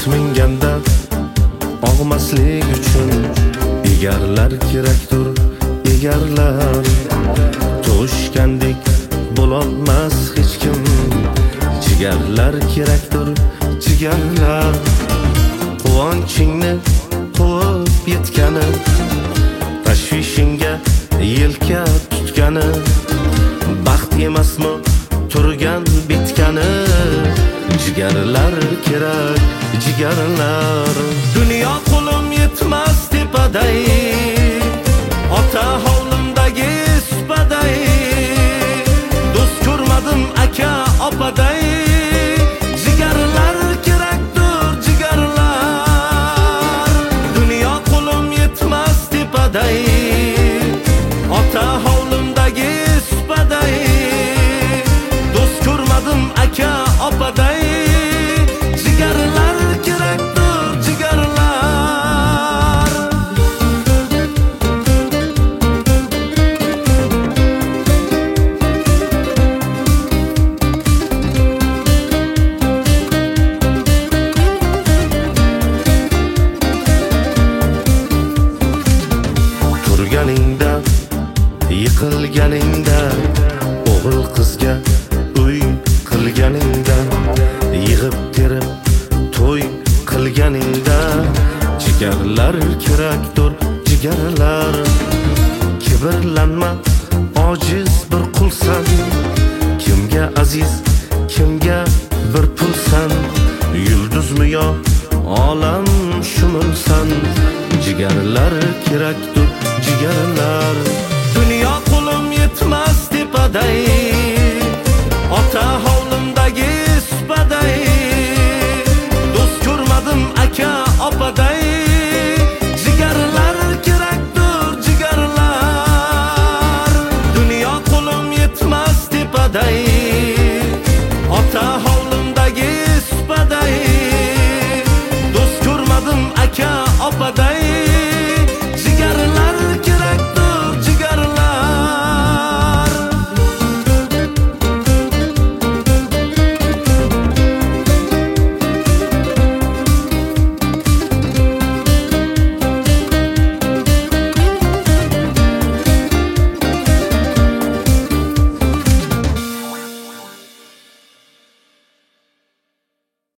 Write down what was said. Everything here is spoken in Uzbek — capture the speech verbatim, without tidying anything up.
minganda og'maslik uchun egarlar kerakdir, egarlar. To'shgandek bo'lolmas hech kim, jigarlar kerakdir, jigarlar. Quvonchingni quvib yetgani, tashvishingga yelka tutgani, baxt emasmi turgan bitgani. Jigarlar kerak, jigarlar. Dunyo qo'lim yetmas tepaday, ota hovlimdagi supaday. Do'st ko'rmadim aka opaday. Jigarlar kerakdir, jigarlar. Dunyo qo'lim yetmas tepaday, ota hovlimdagi supaday. Do'st ko'rmadim aka opaday. Jigarlar kerakdir, jigarlar. Turganingda, yiqilganingda, o'g'il qizga uy qilganingda, yig'ib terib to'y qilganingda. Jigarlar kerakdir, jigarlar. Kibrlanma, ojiz bir qulsan. Kimga aziz, kimga bir pulsan. Yulduzmi yo olam shumulsan. Jigarlar kerakdir, jigarlar. Dunyo qo'lim yetmas tepaday, ota hovlimdagi supaday. Do'st ko'rmadim aka opaday.